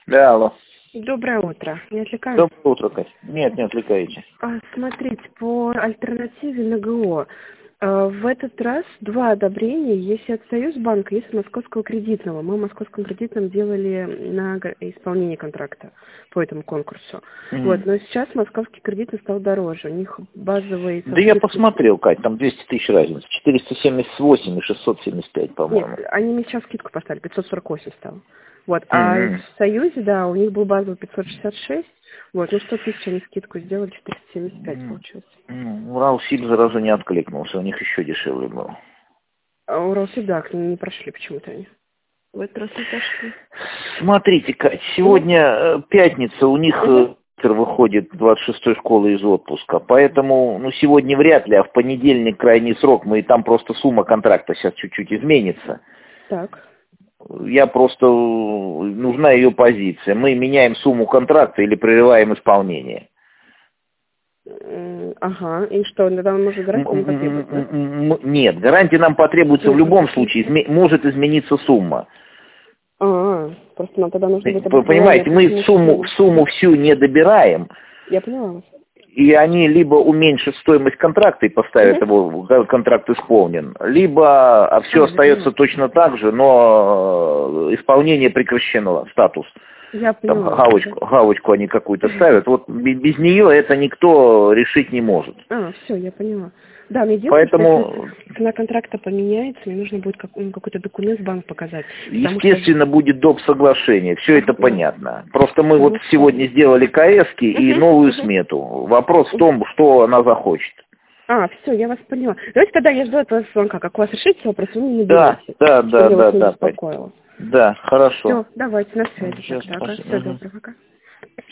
Да, алло. Доброе утро. Не отвлекаю? Доброе утро, Катя. Нет, не отвлекаете. Смотрите, по альтернативе на ГО. В этот раз два одобрения есть от Союзбанка, есть от Московского кредитного. Мы в Московском кредитном делали на исполнение контракта по этому конкурсу. Вот, но сейчас Московский кредитный стал дороже. У них базовый... Да я посмотрел, Кать, там 200 тысяч разницы. 478 и 675, по-моему. Нет, они мне сейчас скидку поставили, 548 стало. Вот, а в Союзе, да, у них был базовый 566, вот, ну 100 тысяч они скидку сделали, 475 получилось. Уралсиб сразу не откликнулся, у них еще дешевле было. А Уралсиб, да, к ним не прошли почему-то они. В этот раз не прошли. Смотрите, Кать, сегодня пятница, у них выходит 26-й школы из отпуска, поэтому, сегодня вряд ли, а в понедельник крайний срок, и там просто сумма контракта сейчас чуть-чуть изменится. Так. Нужна ее позиция. Мы меняем сумму контракта или прерываем исполнение. Ага, и что, тогда он может гарантии не потребуется, да? Нет, гарантия нам потребуется в любом случае, может измениться сумма. Просто нам тогда нужно будет... Вы понимаете, мы сумму всю не добираем. Я поняла вас. И они либо уменьшат стоимость контракта и поставят его, контракт исполнен, либо все остается точно так же, но исполнение прекращено, статус. Я поняла. Там галочку они какую-то ставят. Вот без нее это никто решить не может. Все, я поняла. Да, но единственное, поэтому если цена контракта поменяется, мне нужно будет какой-то документ в банк показать. Естественно, будет доп. Соглашение. Все это понятно. Просто мы вот сегодня сделали КСки и новую смету. Вопрос в том, что она захочет. Все, я вас поняла. Давайте тогда я жду от вас звонка. Как у вас решится вопрос, вы мне наберете. Да. Да, хорошо. Все, давайте, на связи. Все, Всего доброго, пока.